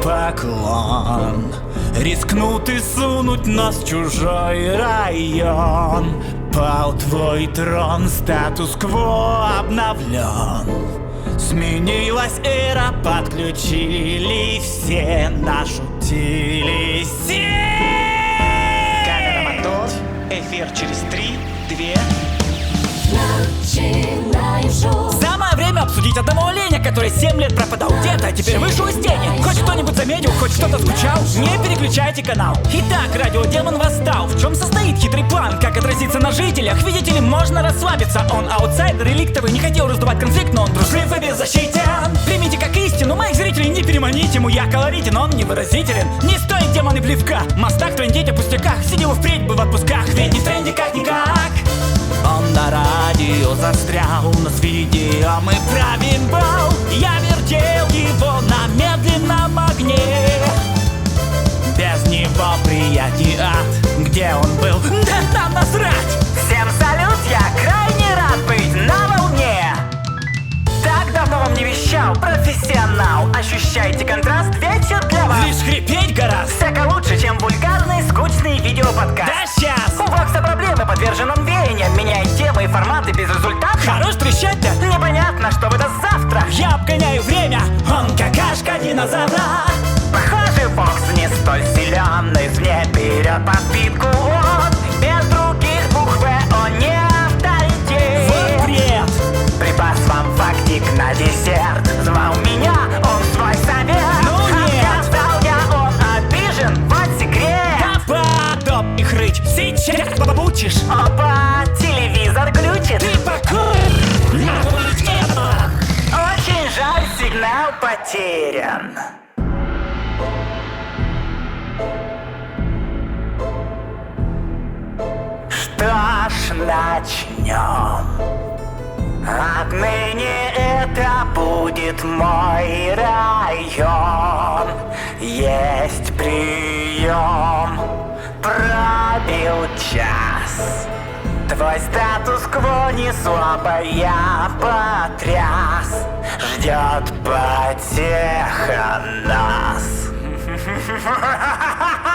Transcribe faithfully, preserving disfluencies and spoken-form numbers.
поклон. Рискнут и сунуть нас в чужой район. Пал твой трон, статус-кво обновлен. Сменилась эра, подключили все, нашутили все. Как это мотор? Эфир через три, две. Начинаем шоу. Самое время обсудить одного оленя, который семь лет пропадал где-то, а теперь вышел из тени. Хоть кто-нибудь заметил, хоть кто-то скучал? Не переключайте канал. Итак, радиодемон восстал. В чем состоит хитрый план? Как отразиться на жителях? Видите ли, можно расслабиться. Он аутсайдер, реликтовый, не хотел раздувать конфликт, но он дружлив и беззащитен. Примите как истину, моих зрителей не переманите ему. Я колоритен, он невыразителен. Не стоит демоны плевка. Мостах трендить о пустяках. Сидел впредь бы в отпусках, ведь не в тренде как-никак. Он на радио застрял, но с видео мы правим бал. Я вертел его на медленном огне. Без него приятий ад. Где он был? Да нам насрать! Всем салют, я крайне рад быть на волне. Так давно вам не вещал профессионал. Ощущайте контраст, ведь все для вас. Лишь хрипеть гораздо. Всяко лучше, чем вульгарный, скучный видеоподкаст. Да сейчас! У Вокса проблемы, подвержен он веяниям. Меняет темы и форматы без результата. Хорош трещать-то? Непонятно, что выдаст завтра. Я обгоняю время, он какашка динозавра. Похоже, Вокс не столь силен, но извне берет подпитку он. Без других букв он не авторитет. Вот бред! Припас вам фактик на десерт. Звал меня, он свой совет. Ну нет! Отказал я, он обижен, вот секрет. Да подобных рыть, сейчас побучишь. Опа, телевизор глючит. Ты покой! Очень жаль, сигнал потерян. Что ж, начнем. Отныне это будет мой район. Есть прием. Пробил час. Твой статус-кво не слабо я потряс. Ждет потеха нас.